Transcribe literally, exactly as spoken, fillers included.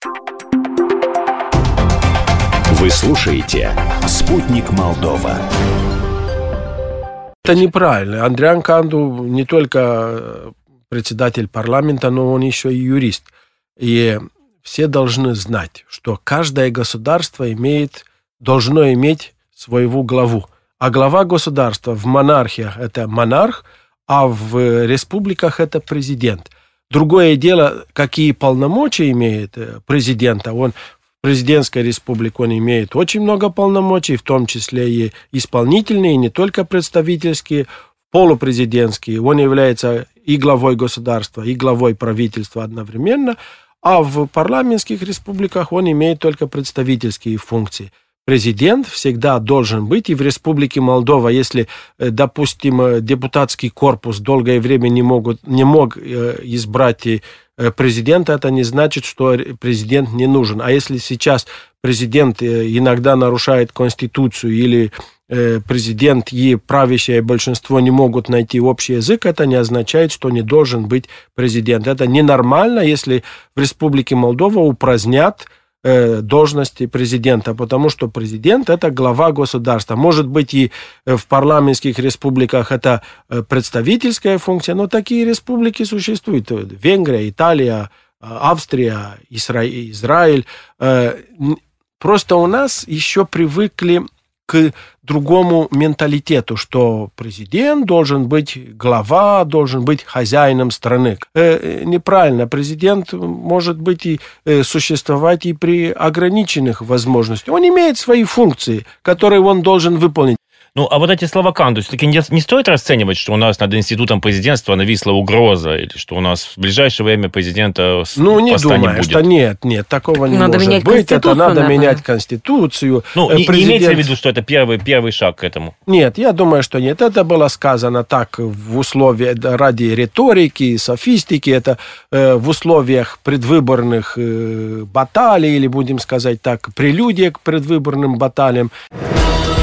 Вы слушаете «Спутник Молдова». Это неправильно. Андриан Канду не только председатель парламента, но он еще и юрист. И все должны знать, что каждое государство имеет, должно иметь своего главу. А глава государства в монархиях – это монарх, а в республиках – это президент. Другое дело, какие полномочия имеет президент. Он в президентской республике он имеет очень много полномочий, в том числе и исполнительные, и не только представительские, полупрезидентские. Он является и главой государства, и главой правительства одновременно, а в парламентских республиках он имеет только представительские функции. Президент всегда должен быть, и в Республике Молдова, если, допустим, депутатский корпус долгое время не, могут, не мог избрать президента, это не значит, что президент не нужен. А если сейчас президент иногда нарушает Конституцию или президент и правящее большинство не могут найти общий язык, это не означает, что не должен быть президент. Это ненормально, если в Республике Молдова упразднят должности президента, потому что президент – это глава государства. Может быть, и в парламентских республиках это представительская функция, но такие республики существуют. Венгрия, Италия, Австрия, Израиль. Просто у нас еще привыкли к другому менталитету, что президент должен быть глава, должен быть хозяином страны. Э, неправильно. Президент может быть и э, существовать и при ограниченных возможностях. Он имеет свои функции, которые он должен выполнить. Ну, а вот эти слова Канду, все-таки не, не стоит расценивать, что у нас над институтом президентства нависла угроза, или что у нас в ближайшее время президента ну, не поста думаю, не будет? Что нет, нет, такого не надо может быть. Это надо наверное. менять Конституцию. Ну, Президент... не, не имеется в виду, что это первый, первый шаг к этому? Нет, я думаю, что нет. Это было сказано так в условиях ради риторики, софистики, это э, в условиях предвыборных э, баталий, или, будем сказать так, прелюдия к предвыборным баталиям.